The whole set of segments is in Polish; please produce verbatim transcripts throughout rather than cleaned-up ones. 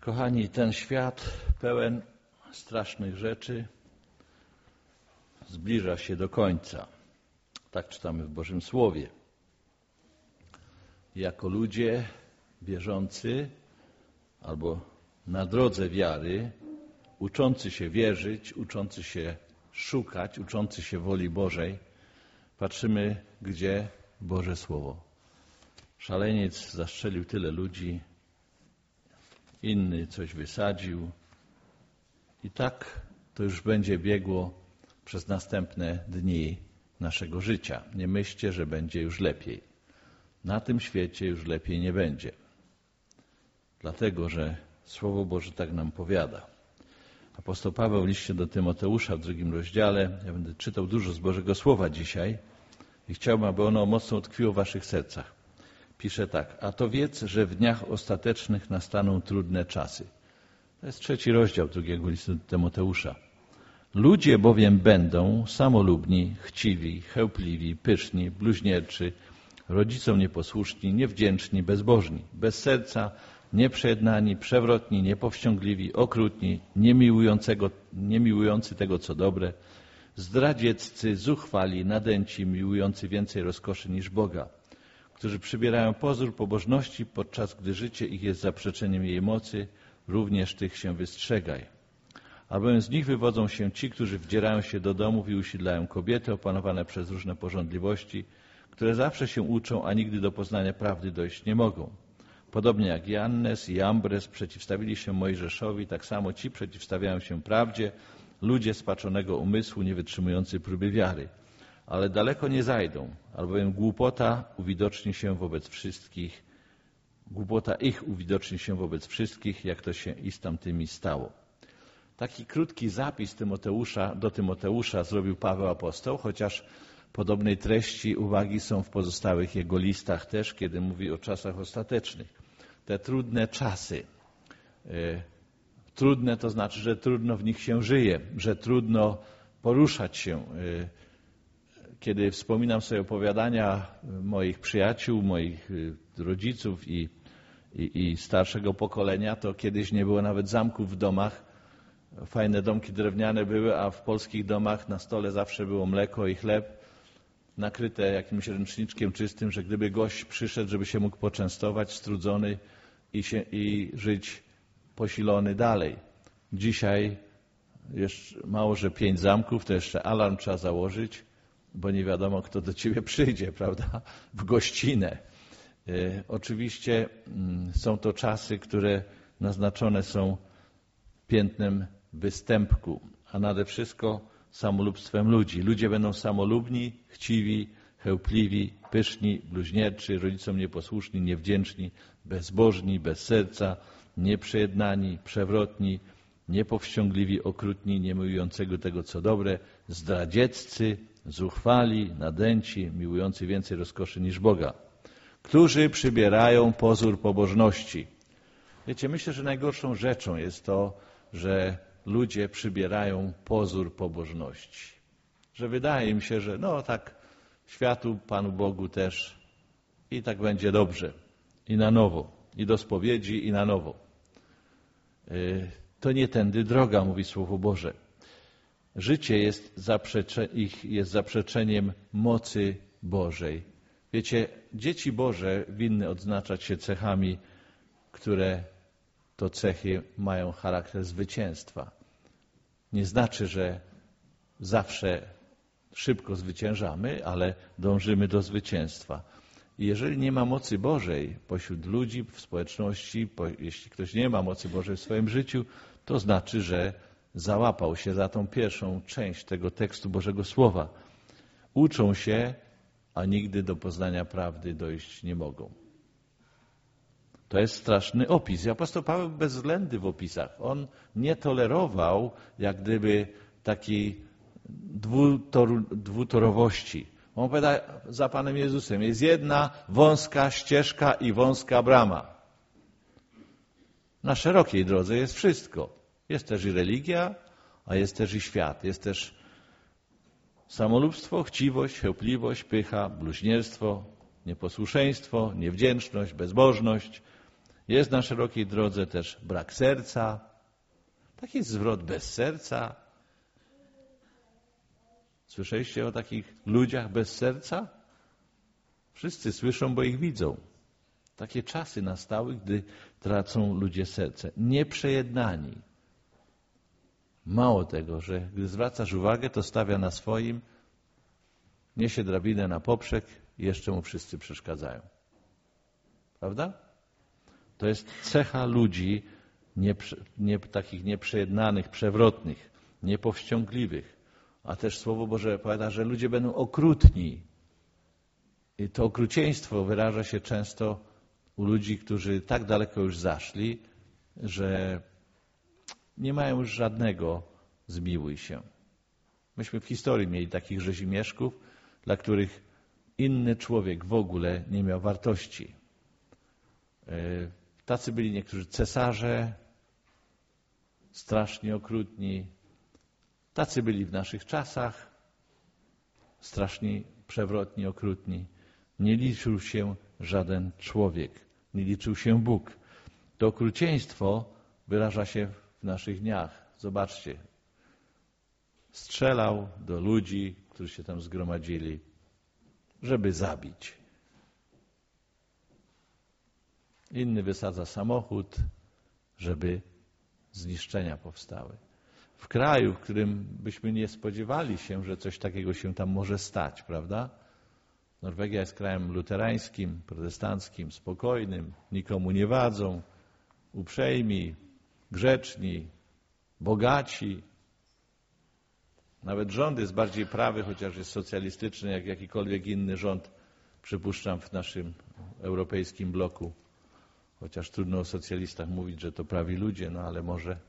Kochani, ten świat pełen strasznych rzeczy zbliża się do końca. Tak czytamy w Bożym Słowie. Jako ludzie wierzący albo na drodze wiary, uczący się wierzyć, uczący się szukać, uczący się woli Bożej, patrzymy, gdzie Boże Słowo. Szaleniec zastrzelił tyle ludzi, inny coś wysadził i tak to już będzie biegło przez następne dni naszego życia. Nie myślcie, że będzie już lepiej. Na tym świecie już lepiej nie będzie. Dlatego, że Słowo Boże tak nam powiada. Apostoł Paweł w liście do Tymoteusza w drugim rozdziale, ja będę czytał dużo z Bożego Słowa dzisiaj i chciałbym, aby ono mocno utkwiło w waszych sercach. Pisze tak: a to wiedz, że w dniach ostatecznych nastaną trudne czasy. To jest trzeci rozdział drugiego listu do Tymoteusza. Ludzie bowiem będą samolubni, chciwi, chełpliwi, pyszni, bluźnierczy, rodzicom nieposłuszni, niewdzięczni, bezbożni, bez serca, nieprzejednani, przewrotni, niepowściągliwi, okrutni, niemiłującego, niemiłujący tego, co dobre, zdradzieccy, zuchwali, nadęci, miłujący więcej rozkoszy niż Boga, którzy przybierają pozór pobożności, podczas gdy życie ich jest zaprzeczeniem jej mocy, również tych się wystrzegaj. Albowiem z nich wywodzą się ci, którzy wdzierają się do domów i usiedlają kobiety opanowane przez różne pożądliwości, które zawsze się uczą, a nigdy do poznania prawdy dojść nie mogą. Podobnie jak Jannes i Jambres przeciwstawili się Mojżeszowi, tak samo ci przeciwstawiają się prawdzie, ludzie spaczonego umysłu, nie wytrzymujący próby wiary. Ale daleko nie zajdą, albowiem głupota uwidoczni się wobec wszystkich, głupota ich uwidoczni się wobec wszystkich, jak to się i z tamtymi stało. Taki krótki zapis Tymoteusza, do Tymoteusza zrobił Paweł apostoł, chociaż podobnej treści uwagi są w pozostałych jego listach też, kiedy mówi o czasach ostatecznych. Te trudne czasy. Trudne to znaczy, że trudno w nich się żyje, że trudno poruszać się. Kiedy wspominam sobie opowiadania moich przyjaciół, moich rodziców i, i, i starszego pokolenia, to kiedyś nie było nawet zamków w domach. Fajne domki drewniane były, a w polskich domach na stole zawsze było mleko i chleb nakryte jakimś ręczniczkiem czystym, że gdyby gość przyszedł, żeby się mógł poczęstować, strudzony i, się, i żyć posilony dalej. Dzisiaj jeszcze mało, że pięć zamków, to jeszcze alarm trzeba założyć, bo nie wiadomo, kto do ciebie przyjdzie, prawda, w gościnę. E, oczywiście m, są to czasy, które naznaczone są piętnem występku, a nade wszystko samolubstwem ludzi. Ludzie będą samolubni, chciwi, chełpliwi, pyszni, bluźnierczy, rodzicom nieposłuszni, niewdzięczni, bezbożni, bez serca, nieprzejednani, przewrotni, niepowściągliwi, okrutni, niemiłującego tego, co dobre, zdradzieccy, zuchwali, nadęci, miłujący więcej rozkoszy niż Boga, którzy przybierają pozór pobożności. Wiecie, myślę, że najgorszą rzeczą jest to, że ludzie przybierają pozór pobożności. Że wydaje im się, że no tak światu, Panu Bogu też i tak będzie dobrze. I na nowo. I do spowiedzi, i na nowo. To nie tędy droga, mówi Słowo Boże. Życie jest, zaprzecze, ich jest zaprzeczeniem mocy Bożej. Wiecie, dzieci Boże winny odznaczać się cechami, które to cechy mają charakter zwycięstwa. Nie znaczy, że zawsze szybko zwyciężamy, ale dążymy do zwycięstwa. I jeżeli nie ma mocy Bożej pośród ludzi, w społeczności, jeśli ktoś nie ma mocy Bożej w swoim życiu, to znaczy, że załapał się za tą pierwszą część tego tekstu Bożego Słowa. Uczą się, a nigdy do poznania prawdy dojść nie mogą. To jest straszny opis. I apostoł Paweł bezwzględny w opisach. On nie tolerował jak gdyby takiej dwutor, dwutorowości. On powiada za Panem Jezusem: jest jedna wąska ścieżka i wąska brama. Na szerokiej drodze jest wszystko. Jest też i religia, a jest też i świat. Jest też samolubstwo, chciwość, chełpliwość, pycha, bluźnierstwo, nieposłuszeństwo, niewdzięczność, bezbożność. Jest na szerokiej drodze też brak serca. Taki zwrot bez serca. Słyszeliście o takich ludziach bez serca? Wszyscy słyszą, bo ich widzą. Takie czasy nastały, gdy tracą ludzie serce. Nieprzejednani. Mało tego, że gdy zwracasz uwagę, to stawia na swoim, niesie drabinę na poprzek i jeszcze mu wszyscy przeszkadzają. Prawda? To jest cecha ludzi nie, nie, takich nieprzejednanych, przewrotnych, niepowściągliwych. A też Słowo Boże powiada, że ludzie będą okrutni. I to okrucieństwo wyraża się często u ludzi, którzy tak daleko już zaszli, że nie mają już żadnego zmiłuj się. Myśmy w historii mieli takich rzezimieszków, dla których inny człowiek w ogóle nie miał wartości. Tacy byli niektórzy cesarze, strasznie okrutni. Tacy byli w naszych czasach, strasznie przewrotni, okrutni. Nie liczył się żaden człowiek, nie liczył się Bóg. To okrucieństwo wyraża się w naszych dniach. Zobaczcie, strzelał do ludzi, którzy się tam zgromadzili, żeby zabić. Inny wysadza samochód, żeby zniszczenia powstały. W kraju, w którym byśmy nie spodziewali się, że coś takiego się tam może stać, prawda? Norwegia jest krajem luterańskim, protestanckim, spokojnym, nikomu nie wadzą, uprzejmi, grzeczni, bogaci. Nawet rząd jest bardziej prawy, chociaż jest socjalistyczny, jak jakikolwiek inny rząd, przypuszczam, w naszym europejskim bloku. Chociaż trudno o socjalistach mówić, że to prawi ludzie, no ale może,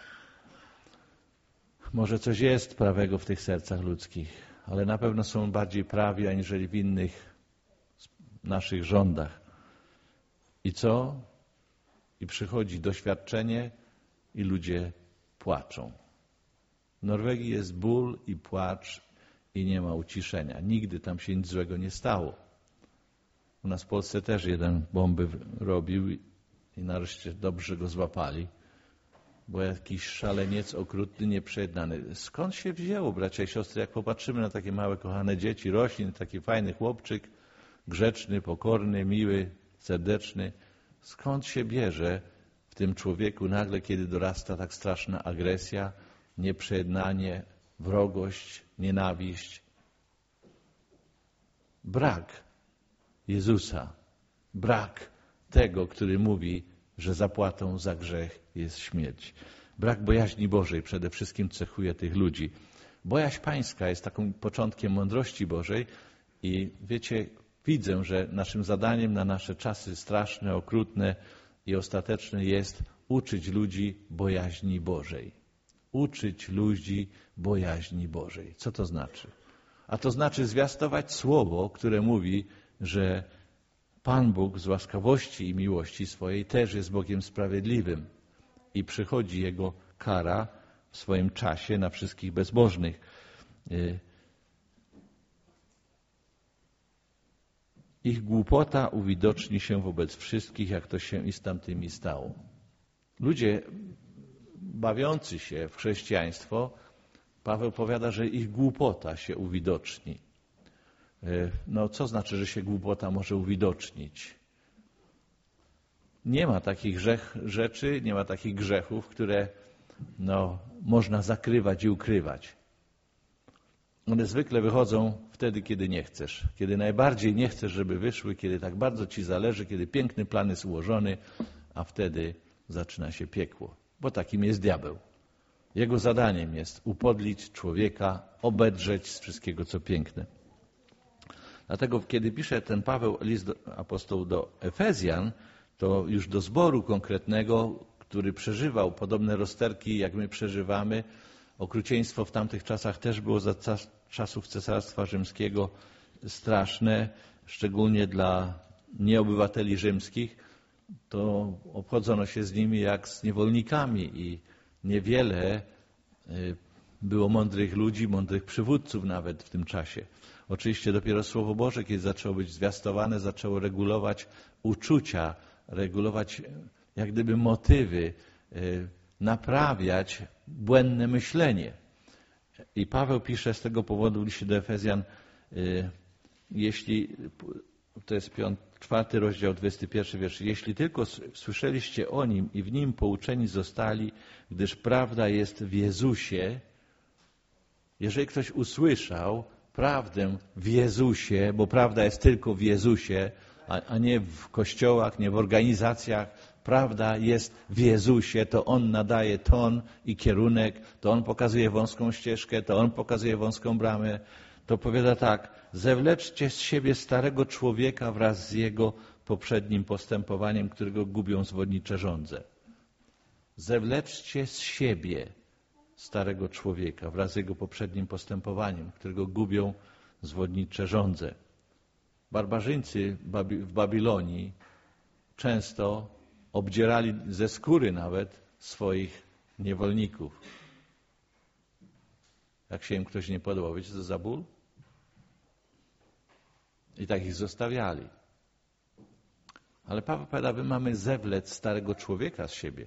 może coś jest prawego w tych sercach ludzkich, ale na pewno są bardziej prawi, aniżeli w innych naszych rządach. I co? I przychodzi doświadczenie i ludzie płaczą. W Norwegii jest ból i płacz i nie ma uciszenia. Nigdy tam się nic złego nie stało. U nas w Polsce też jeden bomby robił i nareszcie dobrze go złapali, bo jakiś szaleniec okrutny, nieprzejednany. Skąd się wzięło, bracia i siostry, jak popatrzymy na takie małe, kochane dzieci, roślin, taki fajny chłopczyk, grzeczny, pokorny, miły, serdeczny. Skąd się bierze w tym człowieku nagle, kiedy dorasta tak straszna agresja, nieprzejednanie, wrogość, nienawiść? Brak Jezusa, brak tego, który mówi, że zapłatą za grzech jest śmierć. Brak bojaźni Bożej przede wszystkim cechuje tych ludzi. Bojaźń pańska jest takim początkiem mądrości Bożej i wiecie, widzę, że naszym zadaniem na nasze czasy straszne, okrutne i ostateczne jest uczyć ludzi bojaźni Bożej. Uczyć ludzi bojaźni Bożej. Co to znaczy? A to znaczy zwiastować słowo, które mówi, że Pan Bóg z łaskawości i miłości swojej też jest Bogiem sprawiedliwym i przychodzi Jego kara w swoim czasie na wszystkich bezbożnych. Ich głupota uwidoczni się wobec wszystkich, jak to się i z tamtymi stało. Ludzie bawiący się w chrześcijaństwo, Paweł powiada, że ich głupota się uwidoczni. No co znaczy, że się głupota może uwidocznić? Nie ma takich grzech, rzeczy, nie ma takich grzechów, które no, można zakrywać i ukrywać. One zwykle wychodzą wtedy, kiedy nie chcesz. Kiedy najbardziej nie chcesz, żeby wyszły, kiedy tak bardzo ci zależy, kiedy piękny plan jest ułożony, a wtedy zaczyna się piekło. Bo takim jest diabeł. Jego zadaniem jest upodlić człowieka, obedrzeć z wszystkiego, co piękne. Dlatego, kiedy pisze ten Paweł, list do, apostoł do Efezjan, to już do zboru konkretnego, który przeżywał podobne rozterki, jak my przeżywamy. Okrucieństwo w tamtych czasach też było za czasów Cesarstwa Rzymskiego straszne, szczególnie dla nieobywateli rzymskich. To obchodzono się z nimi jak z niewolnikami i niewiele było mądrych ludzi, mądrych przywódców nawet w tym czasie. Oczywiście dopiero Słowo Boże, kiedy zaczęło być zwiastowane, zaczęło regulować uczucia regulować jak gdyby motywy, naprawiać błędne myślenie. I Paweł pisze z tego powodu w liście do Efezjan, jeśli, to jest piąty, czwarty rozdział, dwudziesty pierwszy wiersz, jeśli tylko słyszeliście o Nim i w Nim pouczeni zostali, gdyż prawda jest w Jezusie, jeżeli ktoś usłyszał prawdę w Jezusie, bo prawda jest tylko w Jezusie, a, a nie w kościołach, nie w organizacjach, prawda jest w Jezusie, to On nadaje ton i kierunek, to On pokazuje wąską ścieżkę, to On pokazuje wąską bramę, to powiada tak, zewleczcie z siebie starego człowieka wraz z jego poprzednim postępowaniem, którego gubią zwodnicze żądze. Zewleczcie z siebie starego człowieka wraz z jego poprzednim postępowaniem, którego gubią zwodnicze żądze. Barbarzyńcy w Babilonii często obdzierali ze skóry nawet swoich niewolników. Jak się im ktoś nie podobał, wiecie co za ból? I tak ich zostawiali. Ale Paweł powiada, my mamy zewlec starego człowieka z siebie,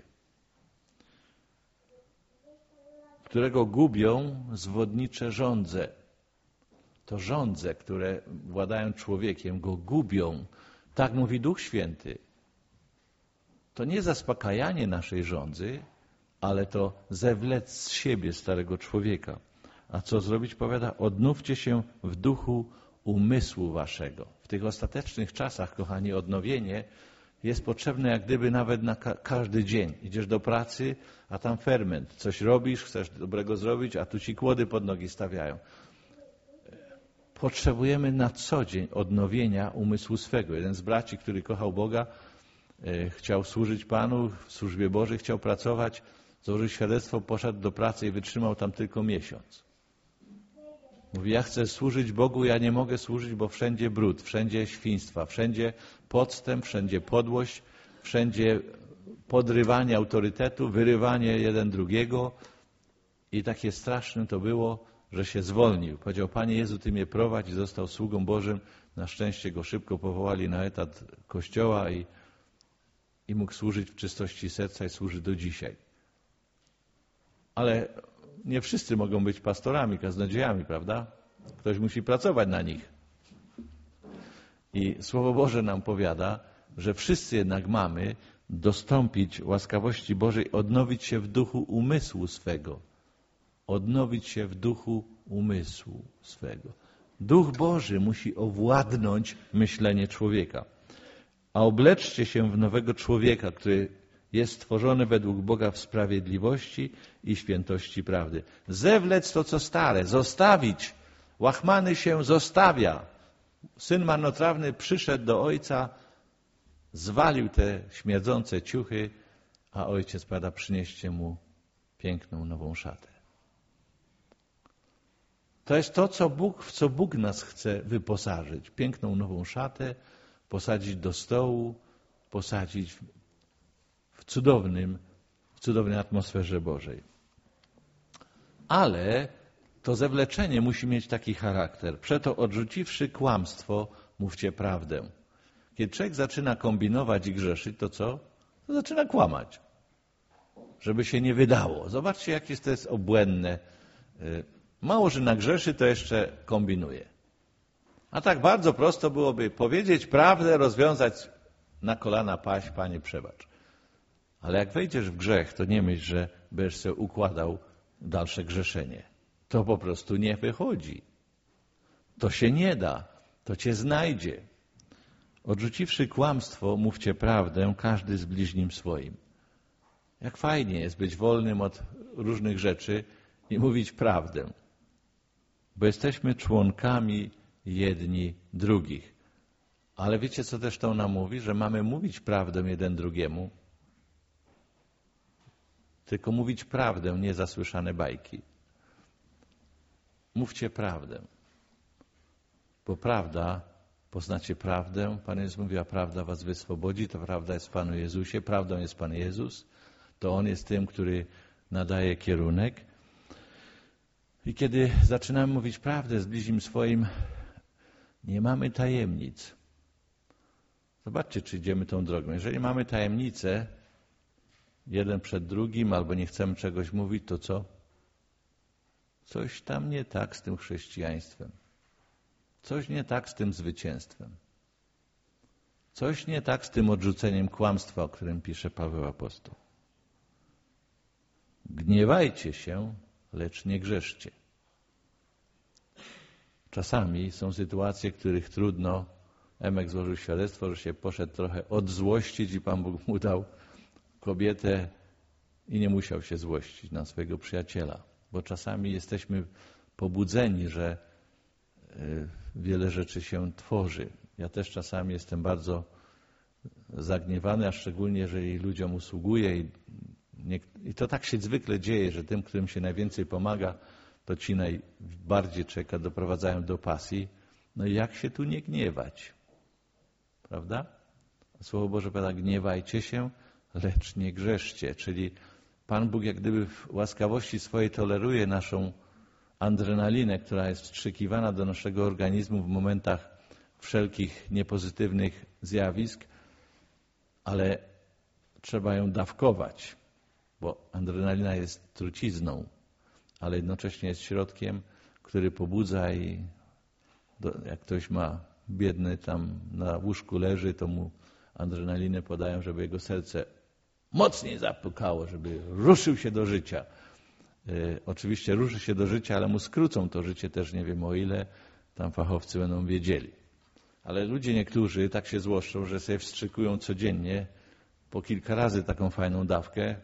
którego gubią zwodnicze żądze. To żądze, które władają człowiekiem, go gubią. Tak mówi Duch Święty. To nie zaspokajanie naszej żądzy, ale to zewlec z siebie starego człowieka. A co zrobić? Powiada, odnówcie się w duchu umysłu waszego. W tych ostatecznych czasach, kochani, odnowienie jest potrzebne jak gdyby nawet na ka- każdy dzień. Idziesz do pracy, a tam ferment. Coś robisz, chcesz dobrego zrobić, a tu ci kłody pod nogi stawiają. Potrzebujemy na co dzień odnowienia umysłu swego. Jeden z braci, który kochał Boga, e, chciał służyć Panu, w służbie Bożej chciał pracować, złożył świadectwo, poszedł do pracy i wytrzymał tam tylko miesiąc. Mówi, ja chcę służyć Bogu, ja nie mogę służyć, bo wszędzie brud, wszędzie świństwa, wszędzie podstęp, wszędzie podłość, wszędzie podrywanie autorytetu, wyrywanie jeden drugiego. I takie straszne to było, że się zwolnił. Powiedział, Panie Jezu, Ty mnie prowadź, i został sługą Bożym. Na szczęście go szybko powołali na etat Kościoła i, i mógł służyć w czystości serca i służy do dzisiaj. Ale nie wszyscy mogą być pastorami, kaznodziejami, prawda? Ktoś musi pracować na nich. I Słowo Boże nam powiada, że wszyscy jednak mamy dostąpić łaskawości Bożej, odnowić się w duchu umysłu swego. Odnowić się w duchu umysłu swego. Duch Boży musi owładnąć myślenie człowieka. A obleczcie się w nowego człowieka, który jest stworzony według Boga w sprawiedliwości i świętości prawdy. Zewlec to, co stare, zostawić. Łachmany się zostawia. Syn marnotrawny przyszedł do ojca, zwalił te śmierdzące ciuchy, a ojciec powiada, przynieście mu piękną nową szatę. To jest to, co Bóg, w co Bóg nas chce wyposażyć. Piękną nową szatę, posadzić do stołu, posadzić w cudownym, w cudownej atmosferze Bożej. Ale to zewleczenie musi mieć taki charakter. Przeto odrzuciwszy kłamstwo, mówcie prawdę. Kiedy człowiek zaczyna kombinować i grzeszyć, to co? To zaczyna kłamać. Żeby się nie wydało. Zobaczcie, jakie to jest obłędne. Mało, że nagrzeszy, to jeszcze kombinuje. A tak bardzo prosto byłoby powiedzieć prawdę, rozwiązać na kolana, paść, Panie przebacz. Ale jak wejdziesz w grzech, to nie myśl, że będziesz sobie układał dalsze grzeszenie. To po prostu nie wychodzi. To się nie da. To cię znajdzie. Odrzuciwszy kłamstwo, mówcie prawdę, każdy z bliźnim swoim. Jak fajnie jest być wolnym od różnych rzeczy i mówić prawdę. Bo jesteśmy członkami jedni drugich. Ale wiecie, co też to nam mówi? Że mamy mówić prawdę jeden drugiemu, tylko mówić prawdę, nie zasłyszane bajki. Mówcie prawdę. Bo prawda, poznacie prawdę. Pan Jezus mówi, a prawda was wyswobodzi. To prawda jest w Panu Jezusie. Prawdą jest Pan Jezus. To On jest tym, który nadaje kierunek. I kiedy zaczynamy mówić prawdę z bliźnim swoim, nie mamy tajemnic. Zobaczcie, czy idziemy tą drogą. Jeżeli mamy tajemnicę, jeden przed drugim, albo nie chcemy czegoś mówić, to co? Coś tam nie tak z tym chrześcijaństwem. Coś nie tak z tym zwycięstwem. Coś nie tak z tym odrzuceniem kłamstwa, o którym pisze Paweł Apostoł. Gniewajcie się, lecz nie grzeszcie. Czasami są sytuacje, w których trudno. Emek złożył świadectwo, że się poszedł trochę odzłościć i Pan Bóg mu dał kobietę i nie musiał się złościć na swojego przyjaciela. Bo czasami jesteśmy pobudzeni, że wiele rzeczy się tworzy. Ja też czasami jestem bardzo zagniewany, a szczególnie jeżeli ludziom usługuję i, nie, i to tak się zwykle dzieje, że tym, którym się najwięcej pomaga, to ci najbardziej czeka, doprowadzają do pasji. No i jak się tu nie gniewać? Prawda? Słowo Boże powiada, gniewajcie się, lecz nie grzeszcie. Czyli Pan Bóg jak gdyby w łaskawości swojej toleruje naszą adrenalinę, która jest wstrzykiwana do naszego organizmu w momentach wszelkich niepozytywnych zjawisk, ale trzeba ją dawkować, bo adrenalina jest trucizną, ale jednocześnie jest środkiem, który pobudza i do, jak ktoś ma biedny tam na łóżku leży, to mu adrenalinę podają, żeby jego serce mocniej zapukało, żeby ruszył się do życia. E, oczywiście ruszy się do życia, ale mu skrócą to życie też nie wiem o ile, tam fachowcy będą wiedzieli. Ale ludzie niektórzy tak się złoszczą, że sobie wstrzykują codziennie po kilka razy taką fajną dawkę,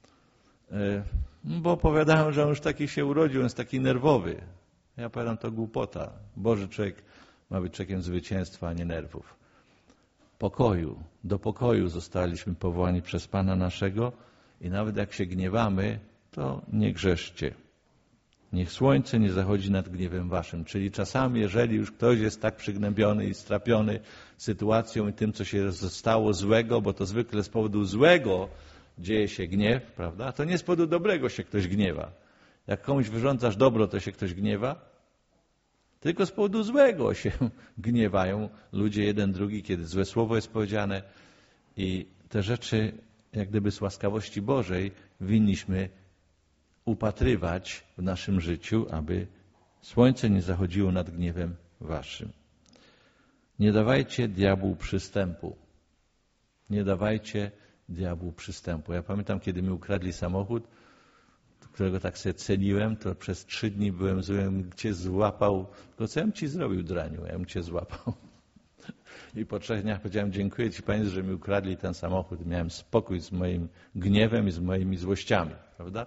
e, bo opowiadają, że on już taki się urodził, on jest taki nerwowy. Ja powiadam, to głupota. Boży człowiek ma być człowiekiem zwycięstwa, a nie nerwów. Pokoju. Do pokoju zostaliśmy powołani przez Pana naszego i nawet jak się gniewamy, to nie grzeszcie. Niech słońce nie zachodzi nad gniewem waszym. Czyli czasami, jeżeli już ktoś jest tak przygnębiony i strapiony sytuacją i tym, co się stało złego, bo to zwykle z powodu złego dzieje się gniew, prawda? To nie z powodu dobrego się ktoś gniewa. Jak komuś wyrządzasz dobro, to się ktoś gniewa. Tylko z powodu złego się gniewają ludzie jeden drugi, kiedy złe słowo jest powiedziane. I te rzeczy, jak gdyby z łaskawości Bożej, winniśmy upatrywać w naszym życiu, aby słońce nie zachodziło nad gniewem waszym. Nie dawajcie diabłu przystępu. Nie dawajcie diabłu przystępu. Ja pamiętam, kiedy mi ukradli samochód, którego tak sobie ceniłem, to przez trzy dni byłem złym, cię złapał. Tylko co ja bym ci zrobił, draniu? Ja bym cię złapał. I po trzech dniach powiedziałem, dziękuję ci, Panie, że mi ukradli ten samochód. Miałem spokój z moim gniewem i z moimi złościami. Prawda?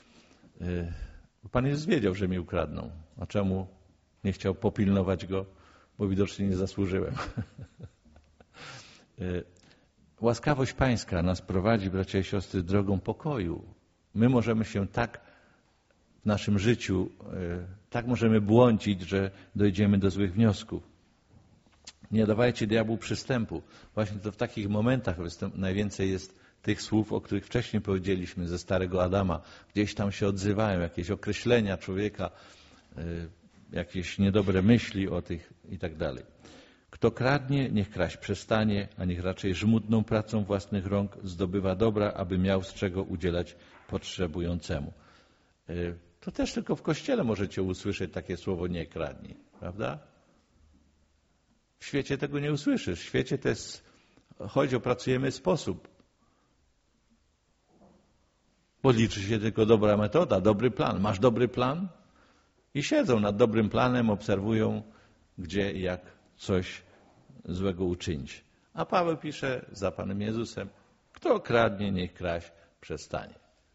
Pan Jezus wiedział, że mi ukradną. A czemu nie chciał popilnować go? Bo widocznie nie zasłużyłem. Łaskawość Pańska nas prowadzi, bracia i siostry, drogą pokoju. My możemy się tak w naszym życiu, tak możemy błądzić, że dojdziemy do złych wniosków. Nie dawajcie diabłu przystępu. Właśnie to w takich momentach najwięcej jest tych słów, o których wcześniej powiedzieliśmy ze starego Adama. Gdzieś tam się odzywają jakieś określenia człowieka, jakieś niedobre myśli o tych i tak dalej. Kto kradnie, niech kraść przestanie, a niech raczej żmudną pracą własnych rąk zdobywa dobra, aby miał z czego udzielać potrzebującemu. To też tylko w Kościele możecie usłyszeć takie słowo nie kradnij, prawda? W świecie tego nie usłyszysz. W świecie to jest, chodzi o pracujemy sposób. Bo liczy się tylko dobra metoda, dobry plan. Masz dobry plan? I siedzą nad dobrym planem, obserwują, gdzie i jak coś złego uczynić. A Paweł pisze za Panem Jezusem, kto kradnie, niech kraść przestanie.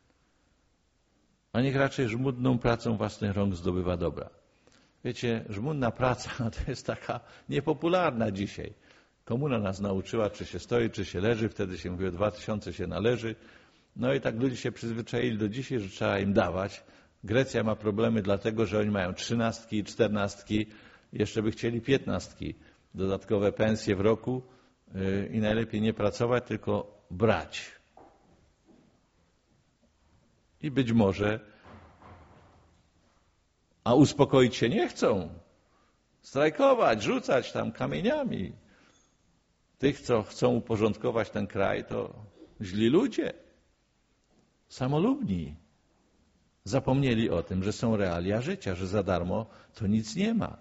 A niech raczej żmudną pracą własnych rąk zdobywa dobra. Wiecie, żmudna praca to jest taka niepopularna dzisiaj. Komuna nas nauczyła, czy się stoi, czy się leży, wtedy się mówi o dwa tysiące się należy. No i tak ludzie się przyzwyczaili do dzisiaj, że trzeba im dawać. Grecja ma problemy dlatego, że oni mają trzynastki i czternastki, jeszcze by chcieli piętnastki, dodatkowe pensje w roku i najlepiej nie pracować, tylko brać. I być może, a uspokoić się nie chcą, strajkować, rzucać tam kamieniami. tych, co chcą uporządkować ten kraj, to źli ludzie, samolubni. Zapomnieli o tym, że są realia życia, że za darmo to nic nie ma.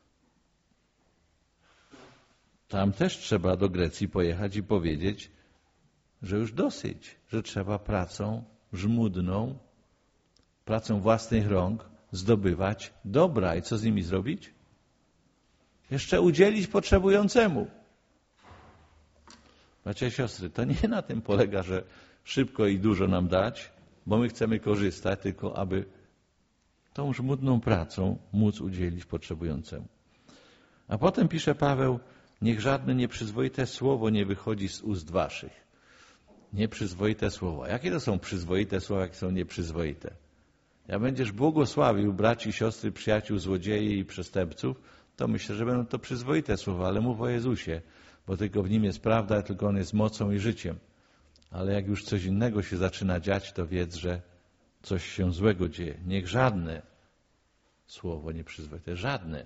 Tam też trzeba do Grecji pojechać i powiedzieć, że już dosyć, że trzeba pracą żmudną, pracą własnych rąk zdobywać dobra. I co z nimi zrobić? Jeszcze udzielić potrzebującemu. Bracia i siostry, to nie na tym polega, że szybko i dużo nam dać, bo my chcemy korzystać, tylko aby tą żmudną pracą móc udzielić potrzebującemu. A potem pisze Paweł, niech żadne nieprzyzwoite słowo nie wychodzi z ust waszych. Nieprzyzwoite słowa. Jakie to są przyzwoite słowa, jakie są nieprzyzwoite? Jak będziesz błogosławił braci, siostry, przyjaciół, złodziei i przestępców, to myślę, że będą to przyzwoite słowa, ale mów o Jezusie, bo tylko w Nim jest prawda, tylko On jest mocą i życiem. Ale jak już coś innego się zaczyna dziać, to wiedz, że coś się złego dzieje. Niech żadne słowo nieprzyzwoite, żadne.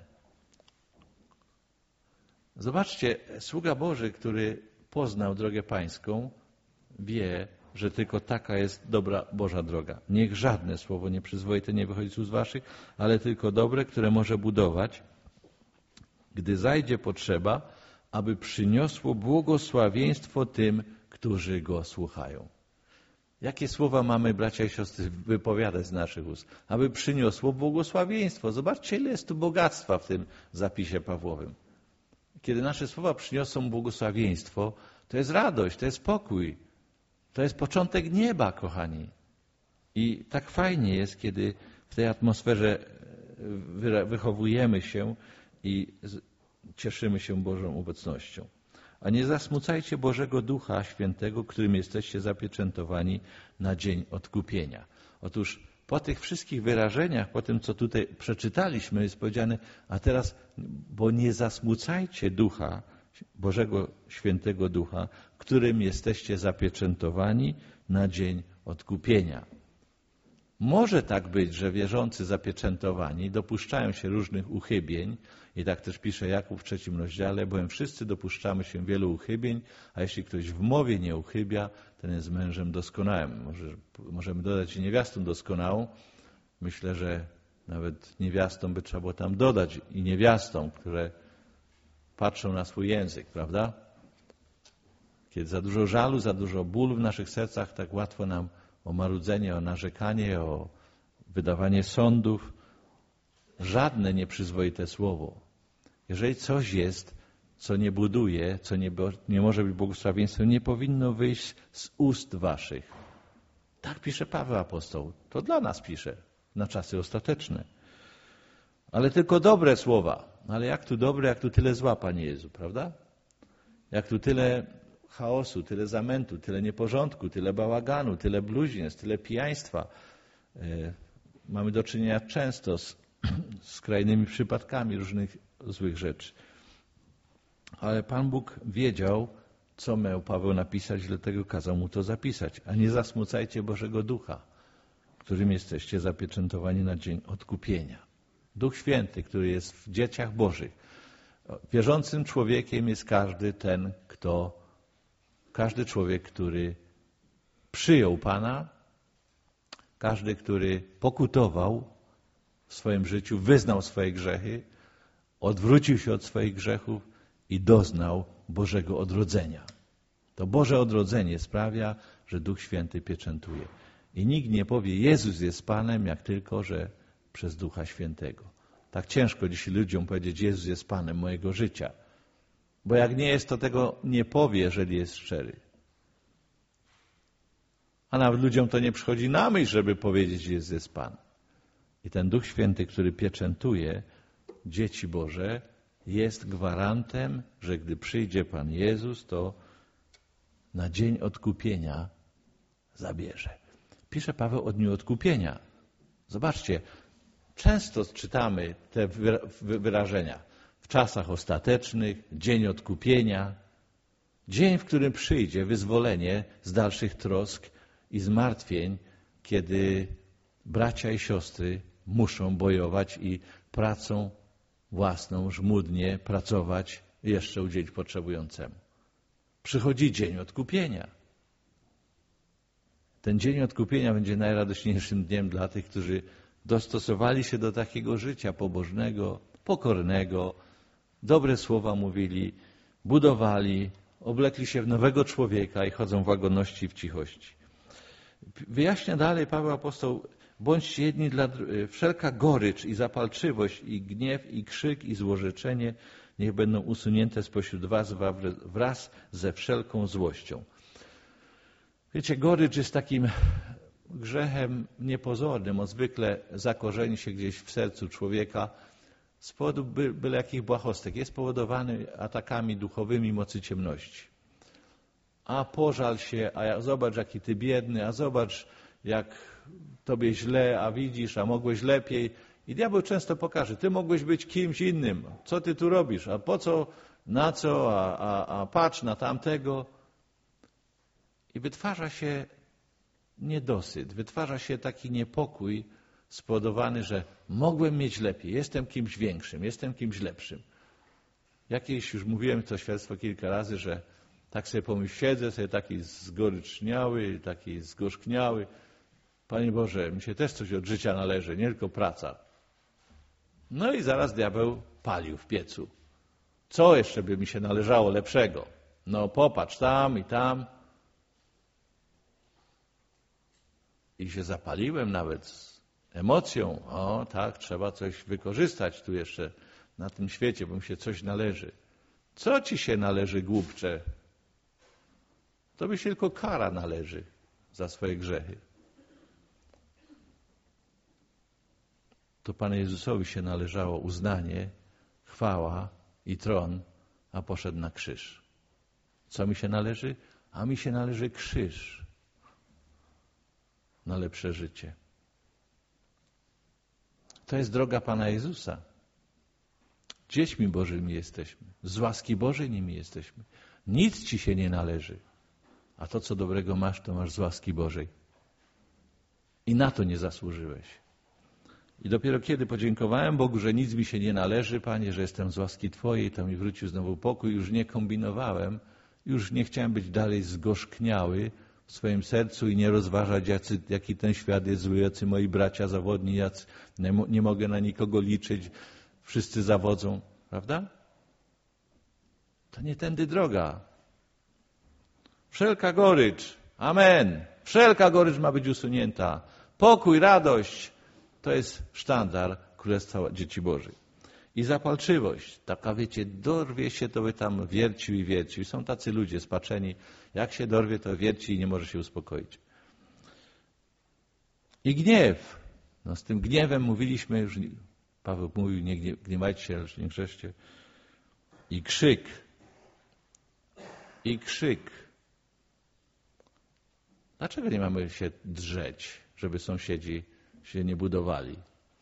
Zobaczcie, sługa Boży, który poznał drogę pańską, wie, że tylko taka jest dobra Boża droga. Niech żadne słowo nieprzyzwoite nie wychodzi z ust waszych, ale tylko dobre, które może budować, gdy zajdzie potrzeba, aby przyniosło błogosławieństwo tym, którzy go słuchają. Jakie słowa mamy, bracia i siostry, wypowiadać z naszych ust? Aby przyniosło błogosławieństwo. Zobaczcie, ile jest tu bogactwa w tym zapisie Pawłowym. Kiedy nasze słowa przyniosą błogosławieństwo, to jest radość, to jest pokój. To jest początek nieba, kochani. I tak fajnie jest, kiedy w tej atmosferze wychowujemy się i cieszymy się Bożą obecnością. A nie zasmucajcie Bożego Ducha Świętego, którym jesteście zapieczętowani na dzień odkupienia. Otóż po tych wszystkich wyrażeniach, po tym, co tutaj przeczytaliśmy, jest powiedziane, a teraz, bo nie zasmucajcie Ducha, Bożego Świętego Ducha, którym jesteście zapieczętowani na dzień odkupienia. Może tak być, że wierzący zapieczętowani dopuszczają się różnych uchybień i tak też pisze Jakub w trzecim rozdziale, bowiem wszyscy dopuszczamy się wielu uchybień, a jeśli ktoś w mowie nie uchybia, ten jest mężem doskonałym. Może, możemy dodać i niewiastą doskonałą. Myślę, że nawet niewiastom by trzeba było tam dodać i niewiastom, które patrzą na swój język, prawda? Kiedy za dużo żalu, za dużo bólu w naszych sercach, tak łatwo nam o marudzenie, o narzekanie, o wydawanie sądów. Żadne nieprzyzwoite słowo. Jeżeli coś jest, co nie buduje, co nie, nie może być błogosławieństwem, nie powinno wyjść z ust waszych. Tak pisze Paweł apostoł. To dla nas pisze, na czasy ostateczne. Ale tylko dobre słowa. Ale jak tu dobre, jak tu tyle zła, Panie Jezu, prawda? Jak tu tyle chaosu, tyle zamętu, tyle nieporządku, tyle bałaganu, tyle bluźnierstw, tyle pijaństwa. Mamy do czynienia często z, z skrajnymi przypadkami różnych złych rzeczy. Ale Pan Bóg wiedział, co miał Paweł napisać, dlatego kazał mu to zapisać. A nie zasmucajcie Bożego Ducha, którym jesteście zapieczętowani na dzień odkupienia. Duch Święty, który jest w dzieciach Bożych. Wierzącym człowiekiem jest każdy ten, kto Każdy człowiek, który przyjął Pana, każdy, który pokutował w swoim życiu, wyznał swoje grzechy, odwrócił się od swoich grzechów i doznał Bożego odrodzenia. To Boże odrodzenie sprawia, że Duch Święty pieczętuje. I nikt nie powie, Jezus jest Panem, jak tylko, że przez Ducha Świętego. Tak ciężko dzisiaj ludziom powiedzieć, Jezus jest Panem mojego życia. Bo jak nie jest, to tego nie powie, jeżeli jest szczery. A nawet ludziom to nie przychodzi na myśl, żeby powiedzieć, że Jezus jest Pan. I ten Duch Święty, który pieczętuje dzieci Boże, jest gwarantem, że gdy przyjdzie Pan Jezus, to na dzień odkupienia zabierze. Pisze Paweł o dniu odkupienia. Zobaczcie, często czytamy te wyrażenia. W czasach ostatecznych, dzień odkupienia, dzień, w którym przyjdzie wyzwolenie z dalszych trosk i zmartwień, kiedy bracia i siostry muszą bojować i pracą własną żmudnie pracować i jeszcze udzielić potrzebującemu. Przychodzi dzień odkupienia. Ten dzień odkupienia będzie najradośniejszym dniem dla tych, którzy dostosowali się do takiego życia pobożnego, pokornego, dobre słowa mówili, budowali, oblekli się w nowego człowieka i chodzą w łagodności i w cichości. Wyjaśnia dalej Paweł apostoł: bądźcie jedni dla wszelka gorycz i zapalczywość i gniew i krzyk i złorzeczenie niech będą usunięte spośród was wraz ze wszelką złością. Wiecie, gorycz jest takim grzechem niepozornym. On zwykle zakorzeni się gdzieś w sercu człowieka z powodu by, byle jakich błahostek. Jest spowodowany atakami duchowymi mocy ciemności. A pożal się, a zobacz jaki ty biedny, a zobacz jak tobie źle, a widzisz, a mogłeś lepiej. I diabeł często pokaże, ty mogłeś być kimś innym, co ty tu robisz, a po co, na co, a, a, a patrz na tamtego. I wytwarza się niedosyt, wytwarza się taki niepokój spowodowany, że mogłem mieć lepiej, jestem kimś większym, jestem kimś lepszym. Jakieś już mówiłem to świadectwo kilka razy, że tak sobie pomyśl, siedzę sobie taki zgoryczniały, taki zgorzkniały. Panie Boże, mi się też coś od życia należy, nie tylko praca. No i zaraz diabeł palił w piecu. Co jeszcze by mi się należało lepszego? No popatrz tam i tam. I się zapaliłem nawet z emocją. O tak, trzeba coś wykorzystać tu jeszcze na tym świecie, bo mi się coś należy. Co ci się należy, głupcze? Tobie się tylko kara należy za swoje grzechy. To Panu Jezusowi się należało uznanie, chwała i tron, a poszedł na krzyż. Co mi się należy? A mi się należy krzyż na lepsze życie. To jest droga Pana Jezusa. Dziećmi Bożymi jesteśmy. Z łaski Bożej nimi jesteśmy. Nic ci się nie należy. A to, co dobrego masz, to masz z łaski Bożej. I na to nie zasłużyłeś. I dopiero kiedy podziękowałem Bogu, że nic mi się nie należy, Panie, że jestem z łaski Twojej, to mi wrócił znowu pokój, już nie kombinowałem, już nie chciałem być dalej zgorzkniały w swoim sercu i nie rozważać, jacy, jaki ten świat jest zły, jacy moi bracia zawodni, jacy, nie, nie mogę na nikogo liczyć, wszyscy zawodzą, prawda? To nie tędy droga. Wszelka gorycz, amen, wszelka gorycz ma być usunięta. Pokój, radość, to jest sztandar Królestwa Dzieci Bożych. I zapalczywość, taka wiecie, dorwie się, to by tam wiercił i wiercił. Są tacy ludzie spaczeni, jak się dorwie, to wierci i nie może się uspokoić. I gniew. No z tym gniewem mówiliśmy już, Paweł mówił, nie gniewajcie się, lecz nie grzeszcie. I krzyk. I krzyk. Dlaczego nie mamy się drzeć, żeby sąsiedzi się nie budowali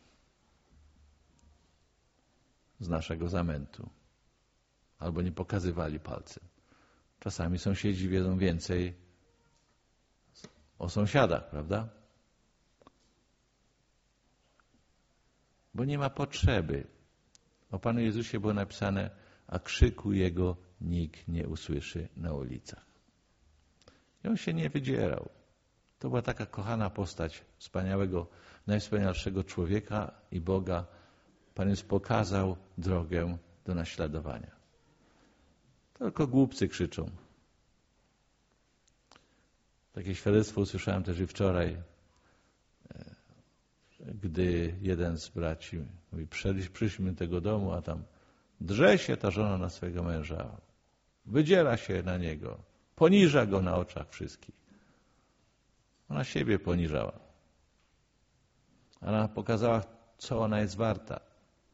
z naszego zamętu albo nie pokazywali palcem? Czasami sąsiedzi wiedzą więcej o sąsiadach, prawda? Bo nie ma potrzeby. O Panu Jezusie było napisane, a krzyku Jego nikt nie usłyszy na ulicach. I On się nie wydzierał. To była taka kochana postać wspaniałego, najwspanialszego człowieka i Boga. Pan Jezus pokazał drogę do naśladowania. Tylko głupcy krzyczą. Takie świadectwo usłyszałem też i wczoraj, gdy jeden z braci mówi, przyszliśmy do tego domu, a tam drze się ta żona na swojego męża, wydziera się na niego, poniża go na oczach wszystkich. Ona siebie poniżała. Ona pokazała, co ona jest warta.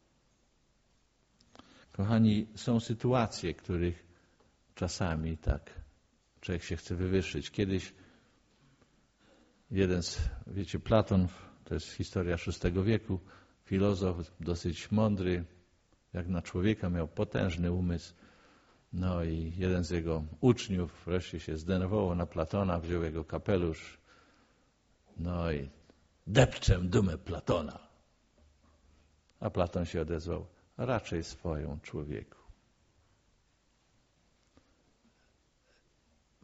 Kochani, są sytuacje, których czasami tak człowiek się chce wywyższyć. Kiedyś jeden z, wiecie, Platon, to jest historia szóstego wieku, filozof dosyć mądry, jak na człowieka, miał potężny umysł. No i jeden z jego uczniów wreszcie się zdenerwował na Platona, wziął jego kapelusz, no i depczę dumę Platona. A Platon się odezwał, raczej swoją, człowieku.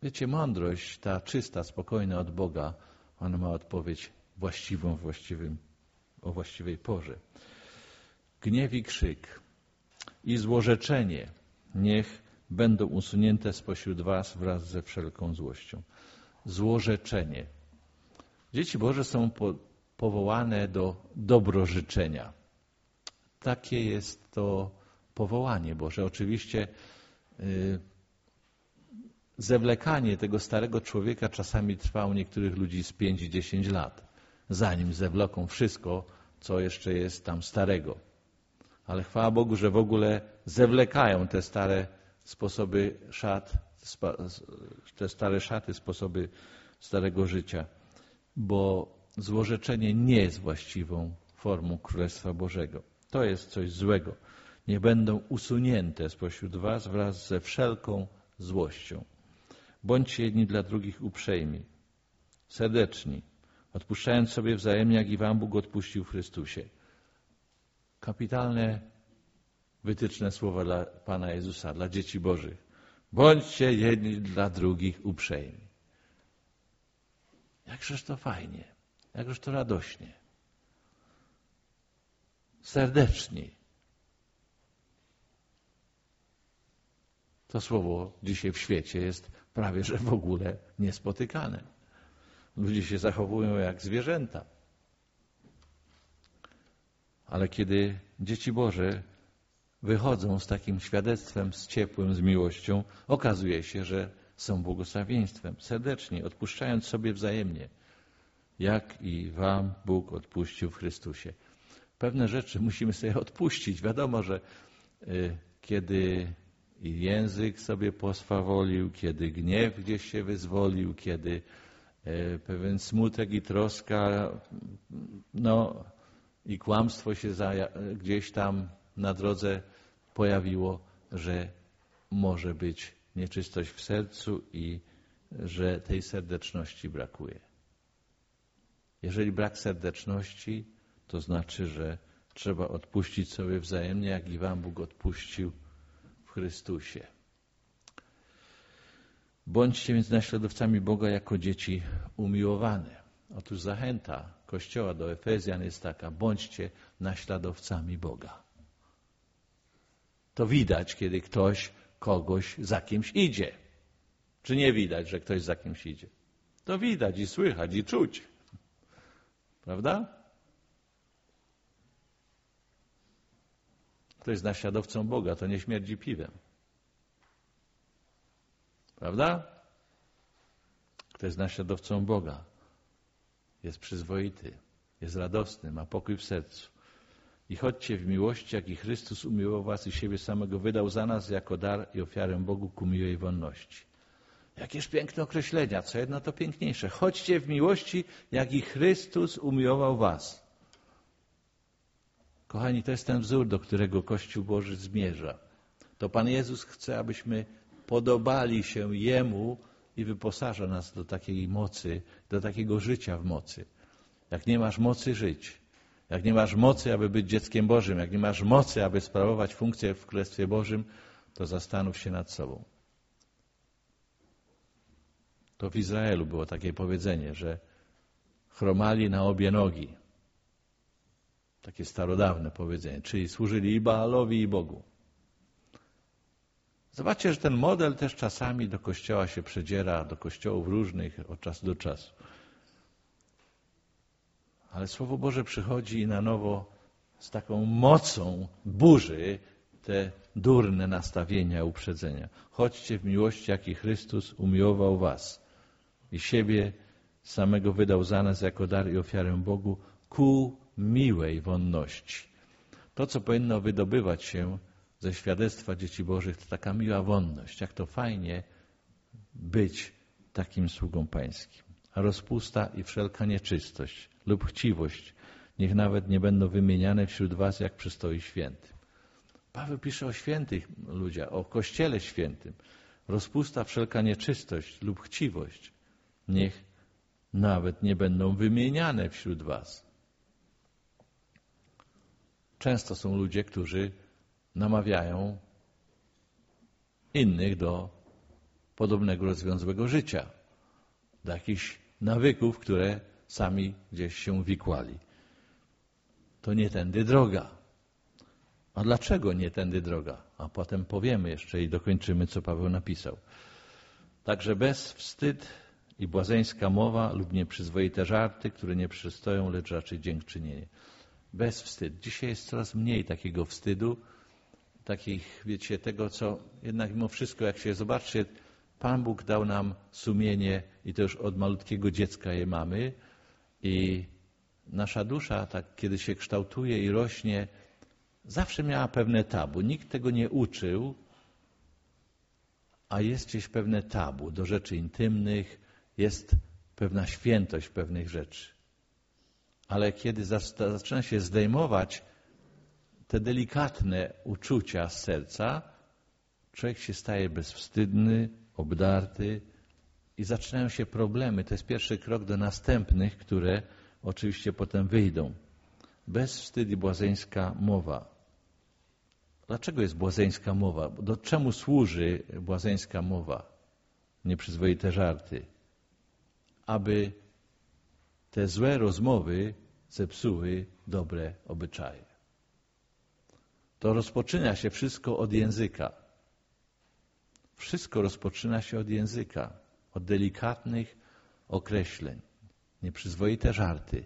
Wiecie, mądrość, ta czysta, spokojna od Boga, ona ma odpowiedź właściwą, właściwym, o właściwej porze. Gniew i krzyk i złorzeczenie niech będą usunięte spośród was wraz ze wszelką złością. Złorzeczenie. Dzieci Boże są po, powołane do dobrożyczenia. Takie jest to powołanie Boże. Oczywiście yy, zewlekanie tego starego człowieka czasami trwa u niektórych ludzi z pięć dziesięć lat, zanim zewloką wszystko, co jeszcze jest tam starego. Ale chwała Bogu, że w ogóle zewlekają te stare sposoby szat, te stare szaty, sposoby starego życia, bo złorzeczenie nie jest właściwą formą Królestwa Bożego. To jest coś złego. Niech będą usunięte spośród was wraz ze wszelką złością. Bądźcie jedni dla drugich uprzejmi, serdeczni, odpuszczając sobie wzajemnie, jak i wam Bóg odpuścił w Chrystusie. Kapitalne, wytyczne słowa dla Pana Jezusa, dla dzieci Bożych. Bądźcie jedni dla drugich uprzejmi. Jakżeż to fajnie, jakżeż to radośnie. Serdeczni. To słowo dzisiaj w świecie jest prawie że w ogóle niespotykane. Ludzie się zachowują jak zwierzęta. Ale kiedy dzieci Boże wychodzą z takim świadectwem, z ciepłym, z miłością, okazuje się, że są błogosławieństwem, serdecznie, odpuszczając sobie wzajemnie, jak i wam Bóg odpuścił w Chrystusie. Pewne rzeczy musimy sobie odpuścić. Wiadomo, że y, kiedy i język sobie poswawolił, kiedy gniew gdzieś się wyzwolił, kiedy y, pewien smutek i troska, no i kłamstwo się za, gdzieś tam na drodze pojawiło, że może być nieczystość w sercu i że tej serdeczności brakuje. Jeżeli brak serdeczności, to znaczy, że trzeba odpuścić sobie wzajemnie, jak i wam Bóg odpuścił w Chrystusie. Bądźcie więc naśladowcami Boga jako dzieci umiłowane. Otóż zachęta Kościoła do Efezjan jest taka: bądźcie naśladowcami Boga. To widać, kiedy ktoś kogoś za kimś idzie. Czy nie widać, że ktoś za kimś idzie? To widać i słychać i czuć. Prawda? Kto jest naśladowcą Boga, to nie śmierdzi piwem. Prawda? Kto jest naśladowcą Boga, jest przyzwoity, jest radosny, ma pokój w sercu. I chodźcie w miłości, jak i Chrystus umiłował was i siebie samego wydał za nas jako dar i ofiarę Bogu ku miłej wonności. Jakież piękne określenia, co jedno to piękniejsze. Chodźcie w miłości, jak i Chrystus umiłował was. Kochani, to jest ten wzór, do którego Kościół Boży zmierza. To Pan Jezus chce, abyśmy podobali się Jemu i wyposaża nas do takiej mocy, do takiego życia w mocy. Jak nie masz mocy żyć, jak nie masz mocy, aby być dzieckiem Bożym, jak nie masz mocy, aby sprawować funkcję w Królestwie Bożym, to zastanów się nad sobą. To w Izraelu było takie powiedzenie, że chromali na obie nogi. Takie starodawne powiedzenie, czyli służyli i Baalowi, i Bogu. Zobaczcie, że ten model też czasami do Kościoła się przedziera, do kościołów różnych od czasu do czasu. Ale Słowo Boże przychodzi i na nowo z taką mocą burzy te durne nastawienia, uprzedzenia. Chodźcie w miłości, jak i Chrystus umiłował was i siebie samego wydał za nas jako dar i ofiarę Bogu ku miłej wonności. To, co powinno wydobywać się ze świadectwa dzieci Bożych, to taka miła wonność. Jak to fajnie być takim sługą pańskim. A rozpusta i wszelka nieczystość lub chciwość niech nawet nie będą wymieniane wśród was, jak przystoi świętym. Paweł pisze o świętych ludziach, o Kościele świętym. Rozpusta, wszelka nieczystość lub chciwość niech nawet nie będą wymieniane wśród was. Często są ludzie, którzy namawiają innych do podobnego rozwiązłego życia, do jakichś nawyków, które sami gdzieś się wikłali. To nie tędy droga. A dlaczego nie tędy droga? A potem powiemy jeszcze i dokończymy, co Paweł napisał. Także bezwstyd i błazeńska mowa lub nieprzyzwoite żarty, które nie przystoją, lecz raczej dziękczynienie. Bezwstyd. Dzisiaj jest coraz mniej takiego wstydu, takich, wiecie, tego, co jednak mimo wszystko, jak się zobaczy, Pan Bóg dał nam sumienie i to już od malutkiego dziecka je mamy i nasza dusza, tak kiedy się kształtuje i rośnie, zawsze miała pewne tabu. Nikt tego nie uczył, a jest gdzieś pewne tabu do rzeczy intymnych, jest pewna świętość pewnych rzeczy. Ale kiedy zaczyna się zdejmować te delikatne uczucia z serca, człowiek się staje bezwstydny, obdarty i zaczynają się problemy. To jest pierwszy krok do następnych, które oczywiście potem wyjdą. Bezwstyd i błazeńska mowa. Dlaczego jest błazeńska mowa? Do czemu służy błazeńska mowa? Nieprzyzwoite żarty. Aby te złe rozmowy zepsuły dobre obyczaje. To rozpoczyna się wszystko od języka. Wszystko rozpoczyna się od języka, od delikatnych określeń, nieprzyzwoite żarty.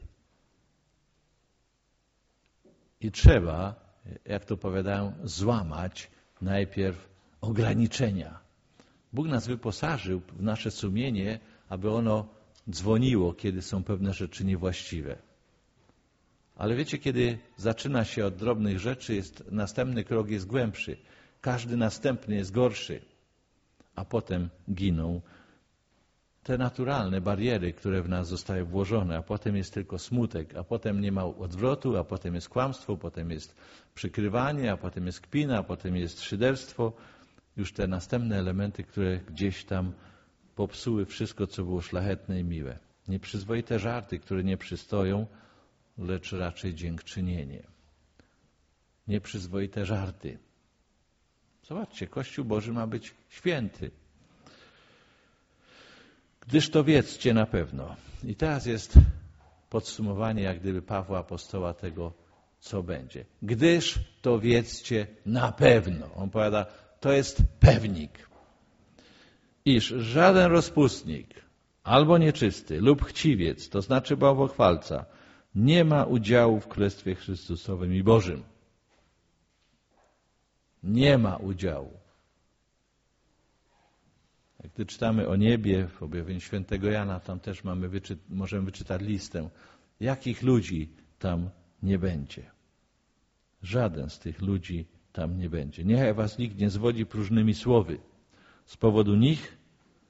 I trzeba, jak to powiadają, złamać najpierw ograniczenia. Bóg nas wyposażył w nasze sumienie, aby ono dzwoniło, kiedy są pewne rzeczy niewłaściwe. Ale wiecie, kiedy zaczyna się od drobnych rzeczy, jest, następny krok jest głębszy. Każdy następny jest gorszy, a potem giną te naturalne bariery, które w nas zostały włożone, a potem jest tylko smutek, a potem nie ma odwrotu, a potem jest kłamstwo, potem jest przykrywanie, a potem jest kpina, a potem jest szyderstwo. Już te następne elementy, które gdzieś tam popsuły wszystko, co było szlachetne i miłe. Nieprzyzwoite żarty, które nie przystoją, lecz raczej dziękczynienie. Nieprzyzwoite żarty. Zobaczcie, Kościół Boży ma być święty. Gdyż to wiedzcie na pewno. I teraz jest podsumowanie jak gdyby Pawła Apostoła tego, co będzie. Gdyż to wiedzcie na pewno. On powiada, to jest pewnik. Iż żaden rozpustnik, albo nieczysty, lub chciwiec, to znaczy bałwochwalca, nie ma udziału w Królestwie Chrystusowym i Bożym. Nie ma udziału. Gdy czytamy o niebie w objawieniu świętego Jana, tam też mamy wyczy- możemy wyczytać listę, jakich ludzi tam nie będzie. Żaden z tych ludzi tam nie będzie. Niechaj was nikt nie zwodzi próżnymi słowy. Z powodu nich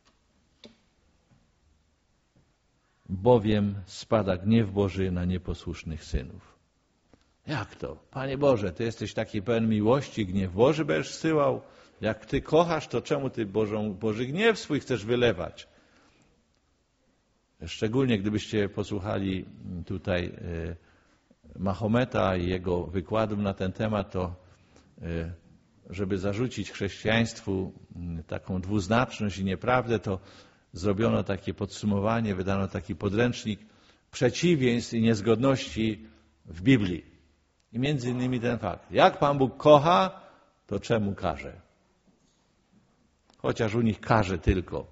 bowiem spada gniew Boży na nieposłusznych synów. Jak to? Panie Boże, Ty jesteś taki pełen miłości, gniew Boży będziesz zsyłał. Jak Ty kochasz, to czemu Ty Bożą, Boży gniew swój chcesz wylewać? Szczególnie gdybyście posłuchali tutaj Mahometa i jego wykładów na ten temat, to żeby zarzucić chrześcijaństwu taką dwuznaczność i nieprawdę, to zrobiono takie podsumowanie, wydano taki podręcznik przeciwieństw i niezgodności w Biblii. I między innymi ten fakt. Jak Pan Bóg kocha, to czemu karze? Chociaż u nich karze tylko.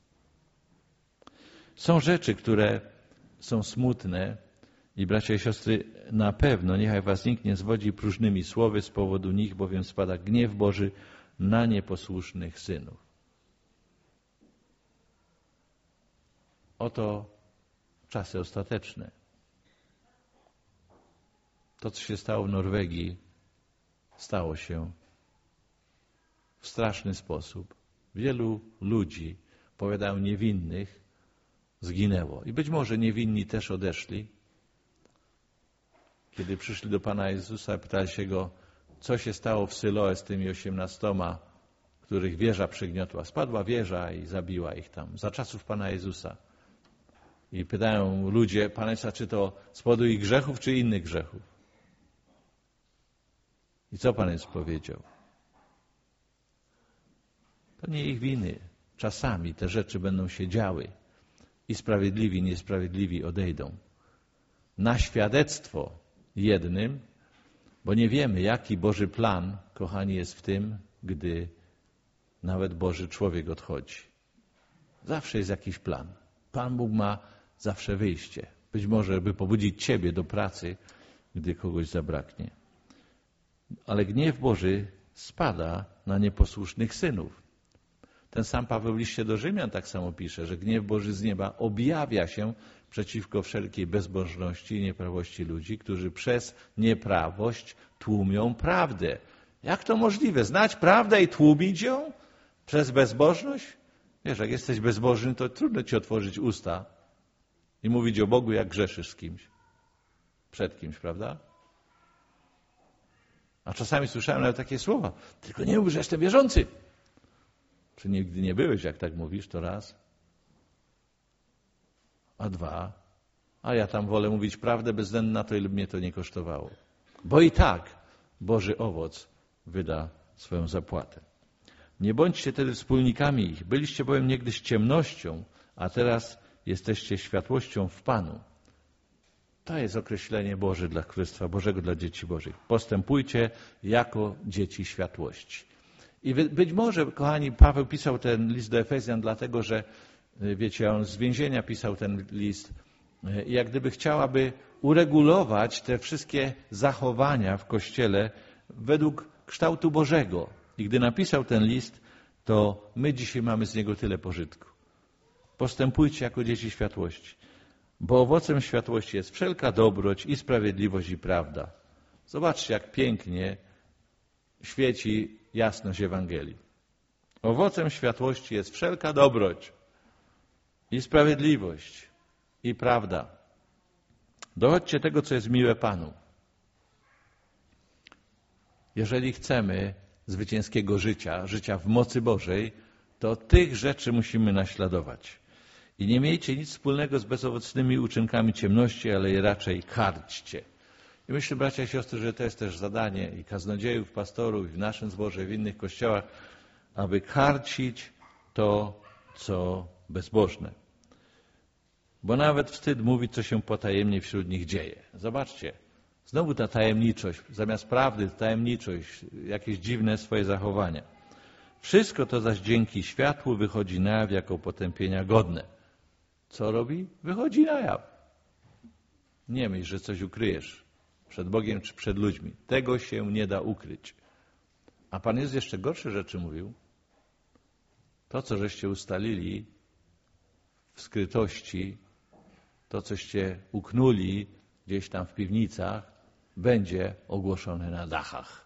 Są rzeczy, które są smutne i bracia i siostry, na pewno niechaj was nikt nie zwodzi próżnymi słowy, z powodu nich bowiem spada gniew Boży na nieposłusznych synów. Oto czasy ostateczne. To, co się stało w Norwegii, stało się w straszny sposób. Wielu ludzi, powiadają niewinnych, zginęło. I być może niewinni też odeszli. Kiedy przyszli do Pana Jezusa, pytali się Go, co się stało w Syloe z tymi osiemnastoma, których wieża przygniotła. Spadła wieża i zabiła ich tam, za czasów Pana Jezusa. I pytają ludzie, Pana Jezusa, czy to z powodu ich grzechów, czy innych grzechów? I co Pan Jezus powiedział? To nie ich winy. czasami te rzeczy będą się działy i sprawiedliwi, i niesprawiedliwi odejdą. Na świadectwo jednym, bo nie wiemy, jaki Boży plan, kochani, jest w tym, gdy nawet Boży człowiek odchodzi. Zawsze jest jakiś plan. Pan Bóg ma zawsze wyjście. Być może, by pobudzić Ciebie do pracy, gdy kogoś zabraknie. Ale gniew Boży spada na nieposłusznych synów. Ten sam Paweł w liście do Rzymian tak samo pisze, że gniew Boży z nieba objawia się przeciwko wszelkiej bezbożności i nieprawości ludzi, którzy przez nieprawość tłumią prawdę. Jak to możliwe? Znać prawdę i tłumić ją przez bezbożność? Wiesz, jak jesteś bezbożny, to trudno ci otworzyć usta i mówić o Bogu, jak grzeszysz z kimś. Przed kimś, prawda? A czasami słyszałem nawet takie słowa. Tylko nie mów, że jestem wierzący. Czy nigdy nie byłeś, jak tak mówisz, to raz. A dwa. A ja tam wolę mówić prawdę bez względu na to, ile mnie to nie kosztowało. Bo i tak Boży owoc wyda swoją zapłatę. Nie bądźcie tedy wspólnikami ich. Byliście bowiem niegdyś ciemnością, a teraz jesteście światłością w Panu. To jest określenie Boże dla Królestwa Bożego, dla dzieci Bożych. Postępujcie jako dzieci światłości. I być może, kochani, Paweł pisał ten list do Efezjan dlatego, że, wiecie, on z więzienia pisał ten list i jak gdyby chciał, aby uregulować te wszystkie zachowania w Kościele według kształtu Bożego. I gdy napisał ten list, to my dzisiaj mamy z niego tyle pożytku. Postępujcie jako dzieci światłości, bo owocem światłości jest wszelka dobroć i sprawiedliwość i prawda. Zobaczcie, jak pięknie świeci jasność Ewangelii. Owocem światłości jest wszelka dobroć i sprawiedliwość i prawda. Dochodźcie tego, co jest miłe Panu. Jeżeli chcemy zwycięskiego życia, życia w mocy Bożej, to tych rzeczy musimy naśladować. I nie miejcie nic wspólnego z bezowocnymi uczynkami ciemności, ale je raczej karćcie. I myślę, bracia i siostry, że to jest też zadanie i kaznodziejów, pastorów, i w naszym zborze, i w innych kościołach, aby karcić to, co bezbożne. Bo nawet wstyd mówić, co się potajemnie wśród nich dzieje. Zobaczcie, znowu ta tajemniczość, zamiast prawdy, tajemniczość, jakieś dziwne swoje zachowania. Wszystko to zaś dzięki światłu wychodzi na jaw jako potępienia godne. Co robi? Wychodzi na jaw. Nie myśl, że coś ukryjesz przed Bogiem czy przed ludźmi. Tego się nie da ukryć. A Pan Jezus jeszcze gorsze rzeczy mówił. To, co żeście ustalili w skrytości, to, coście uknuli gdzieś tam w piwnicach, będzie ogłoszone na dachach.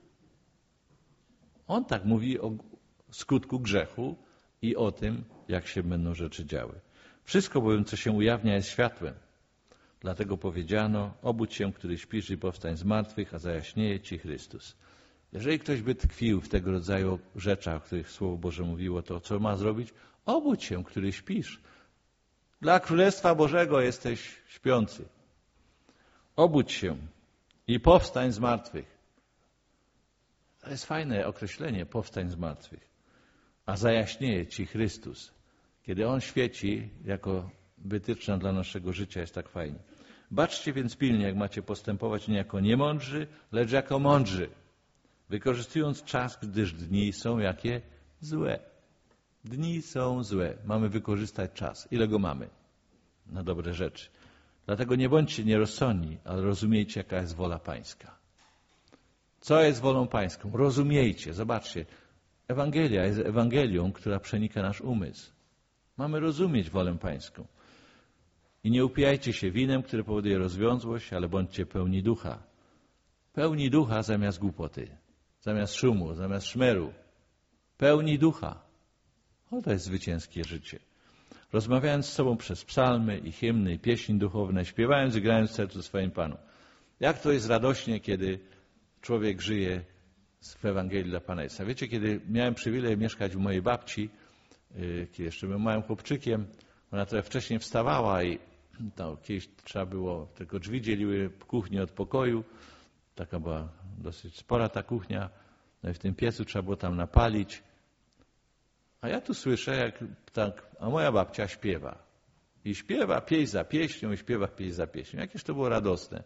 On tak mówi o skutku grzechu i o tym, jak się będą rzeczy działy. Wszystko bowiem, co się ujawnia, jest światłem. Dlatego powiedziano, obudź się, który śpisz i powstań z martwych, a zajaśnieje ci Chrystus. Jeżeli ktoś by tkwił w tego rodzaju rzeczach, o których Słowo Boże mówiło, to co ma zrobić? Obudź się, który śpisz. Dla Królestwa Bożego jesteś śpiący. Obudź się i powstań z martwych. To jest fajne określenie, powstań z martwych. A zajaśnieje ci Chrystus. Kiedy On świeci jako wytyczna dla naszego życia, jest tak fajnie. Baczcie więc pilnie, jak macie postępować nie jako niemądrzy, lecz jako mądrzy, wykorzystując czas, gdyż dni są jakie? Złe. Dni są złe. Mamy wykorzystać czas. Ile go mamy? Na dobre rzeczy. Dlatego nie bądźcie nierozsądni, ale rozumiejcie, jaka jest wola Pańska. Co jest wolą Pańską? Rozumiejcie. Zobaczcie. Ewangelia jest Ewangelią, która przenika nasz umysł. Mamy rozumieć wolę Pańską. I nie upijajcie się winem, które powoduje rozwiązłość, ale bądźcie pełni ducha. Pełni ducha zamiast głupoty, zamiast szumu, zamiast szmeru. Pełni ducha. O, to jest zwycięskie życie. Rozmawiając z sobą przez psalmy i hymny i pieśni duchowne, śpiewając i grając w sercu swoim Panu. Jak to jest radośnie, kiedy człowiek żyje w Ewangelii dla Pana Jezusa. Wiecie, kiedy miałem przywilej mieszkać u mojej babci, kiedy jeszcze byłem małym chłopczykiem, ona trochę wcześniej wstawała i to, kiedyś trzeba było, tylko drzwi dzieliły kuchnię od pokoju. Taka była dosyć spora ta kuchnia. No i w tym piecu trzeba było tam napalić. A ja tu słyszę, jak tak, a moja babcia śpiewa. I śpiewa pieśń za pieśnią, i śpiewa pieśń za pieśnią. Jakież to było radosne.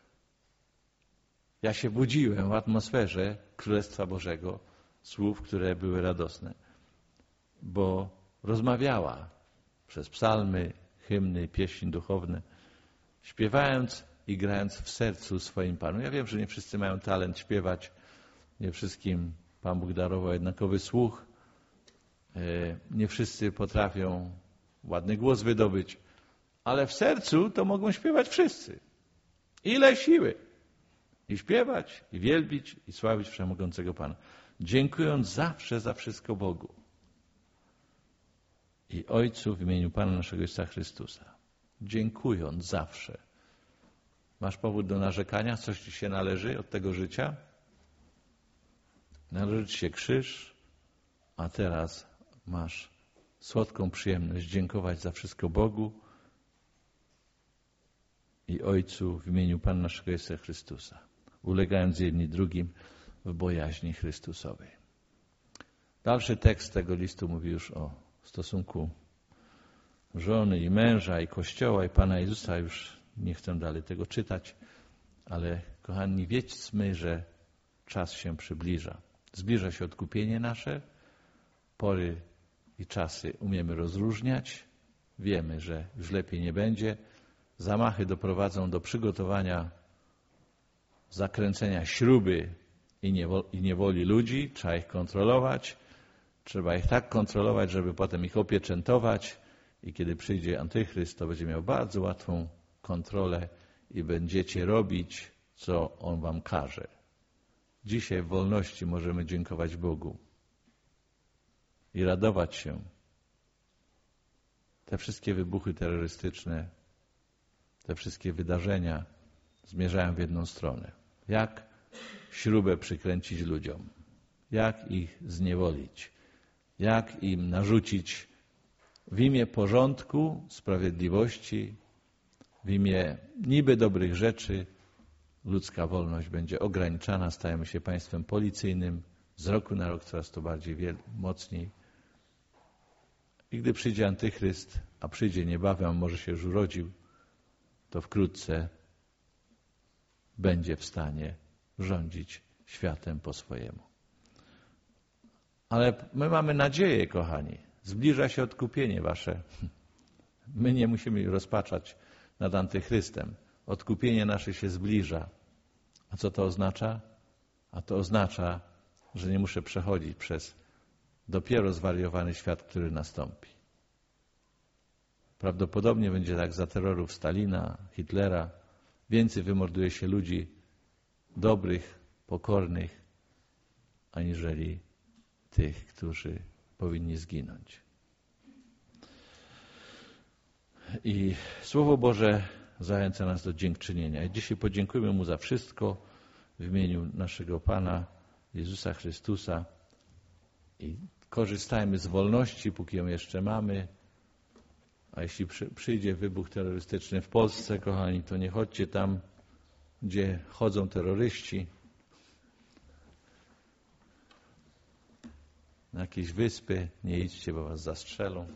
Ja się budziłem w atmosferze Królestwa Bożego, słów, które były radosne. Bo rozmawiała przez psalmy, hymny, pieśni duchowne, śpiewając i grając w sercu swoim Panu. Ja wiem, że nie wszyscy mają talent śpiewać, nie wszystkim Pan Bóg darował jednakowy słuch, nie wszyscy potrafią ładny głos wydobyć, ale w sercu to mogą śpiewać wszyscy. Ile siły! I śpiewać, i wielbić, i sławić Wszechmogącego Pana. Dziękując zawsze za wszystko Bogu i Ojcu w imieniu Pana naszego Jezusa Chrystusa. Dziękując zawsze. Masz powód do narzekania? Coś ci się należy od tego życia? Należy ci się krzyż, a teraz masz słodką przyjemność dziękować za wszystko Bogu i Ojcu w imieniu Pana naszego Jezusa Chrystusa, ulegając jedni drugim w bojaźni Chrystusowej. Dalszy tekst tego listu mówi już o stosunku żony i męża i Kościoła i Pana Jezusa. Już nie chcę dalej tego czytać, ale kochani, wiedzmy, że czas się przybliża. Zbliża się odkupienie nasze, pory i czasy umiemy rozróżniać, wiemy, że już lepiej nie będzie. Zamachy doprowadzą do przygotowania zakręcenia śruby i niewoli ludzi. Trzeba ich kontrolować. Trzeba ich tak kontrolować, żeby potem ich opieczętować i kiedy przyjdzie Antychryst, to będzie miał bardzo łatwą kontrolę i będziecie robić, co On wam każe. Dzisiaj w wolności możemy dziękować Bogu i radować się. Te wszystkie wybuchy terrorystyczne, te wszystkie wydarzenia zmierzają w jedną stronę. Jak śrubę przykręcić ludziom? Jak ich zniewolić? Jak im narzucić w imię porządku, sprawiedliwości, w imię niby dobrych rzeczy ludzka wolność będzie ograniczana, stajemy się państwem policyjnym, z roku na rok coraz to bardziej wiel- mocniej. I gdy przyjdzie Antychryst, a przyjdzie niebawem, a może się już urodził, to wkrótce będzie w stanie rządzić światem po swojemu. Ale my mamy nadzieję, kochani. Zbliża się odkupienie wasze. My nie musimy rozpaczać nad Antychrystem. Odkupienie nasze się zbliża. A co to oznacza? A to oznacza, że nie muszę przechodzić przez dopiero zwariowany świat, który nastąpi. Prawdopodobnie będzie tak za terrorów Stalina, Hitlera. Więcej wymorduje się ludzi dobrych, pokornych, aniżeli tych, którzy powinni zginąć. I Słowo Boże zachęca nas do dziękczynienia. I dzisiaj podziękujmy Mu za wszystko w imieniu naszego Pana Jezusa Chrystusa i korzystajmy z wolności, póki ją jeszcze mamy. A jeśli przyjdzie wybuch terrorystyczny w Polsce, kochani, to nie chodźcie tam, gdzie chodzą terroryści, na jakieś wyspy, nie idźcie, bo was zastrzelą.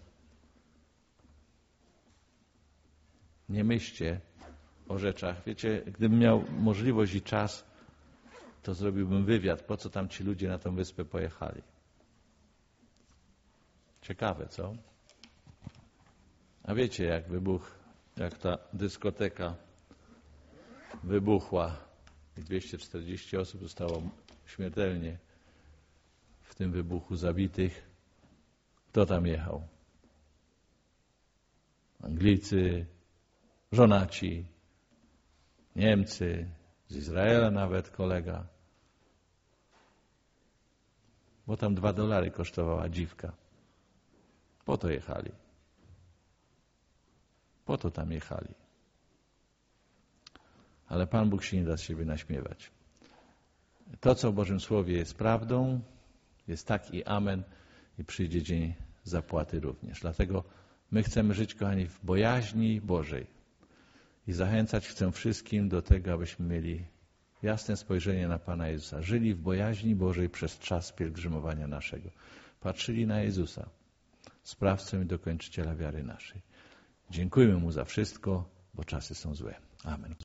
Nie myślcie o rzeczach. Wiecie, gdybym miał możliwość i czas, to zrobiłbym wywiad, po co tam ci ludzie na tą wyspę pojechali. Ciekawe, co? A wiecie, jak wybuch, jak ta dyskoteka wybuchła i dwieście czterdzieści osób zostało śmiertelnie w tym wybuchu zabitych. Kto tam jechał? Anglicy, żonaci, Niemcy, z Izraela nawet kolega. Bo tam dwa dolary kosztowała dziwka. Po to jechali. Po to tam jechali. Ale Pan Bóg się nie da z siebie naśmiewać. To, co w Bożym Słowie jest prawdą, jest tak i amen i przyjdzie dzień zapłaty również. Dlatego my chcemy żyć, kochani, w bojaźni Bożej i zachęcać chcę wszystkim do tego, abyśmy mieli jasne spojrzenie na Pana Jezusa. Żyli w bojaźni Bożej przez czas pielgrzymowania naszego. patrzyli na Jezusa, sprawcę i dokończyciela wiary naszej. Dziękujemy Mu za wszystko, bo czasy są złe. Amen.